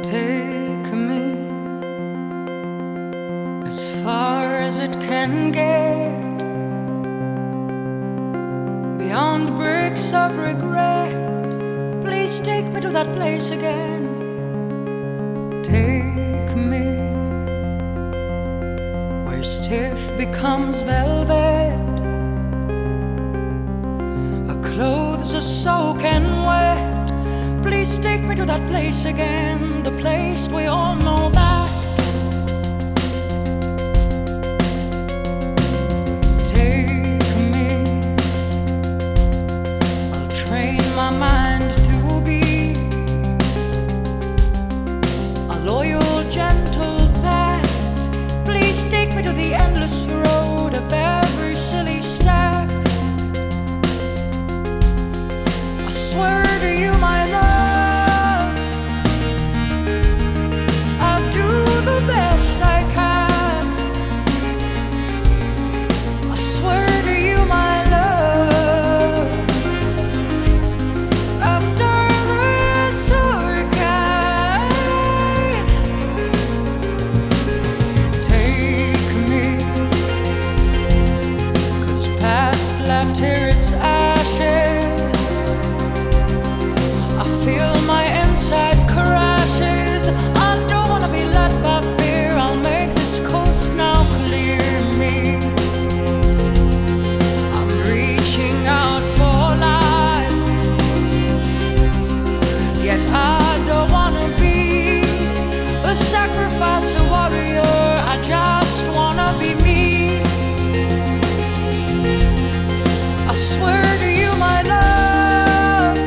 Take me as far as it can get, beyond bricks of regret. Please take me to that place again. Take me where stiff becomes velvet, our clothes are soaking wet. Please take me to that place again, the place we all know that. Take me, I'll train my mind to be a loyal, gentle pet. Please take me to the endless road of every silly step. I swear to you, my love, left here its ashes. I feel my inside crashes. I don't wanna be led by fear. I'll make this coast now clear me. I'm reaching out for life, yet I don't wanna be a sacrifice, a warrior. I just wanna be me. I swear to you, my love,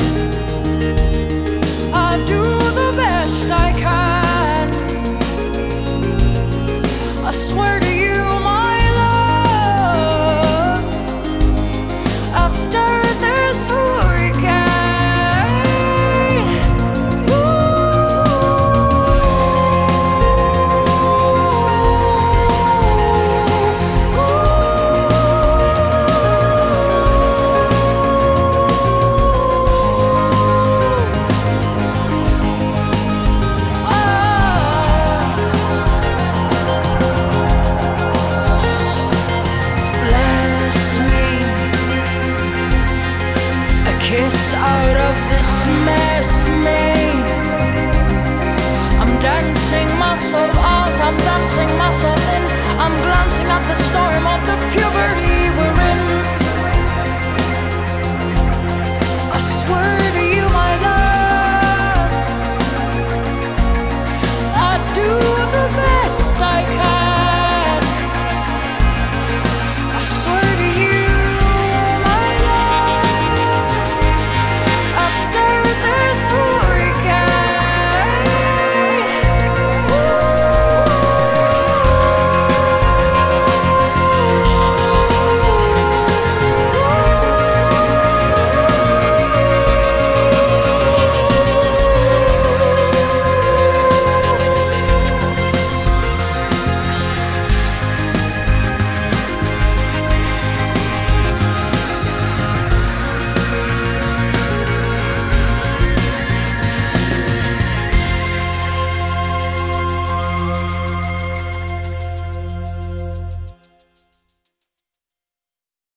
I'll do the best I can. I swear to you, my love, after this hurricane, kiss out of this mess made. I'm dancing myself out, I'm dancing myself in. I'm glancing at the storm of the puberty we're in.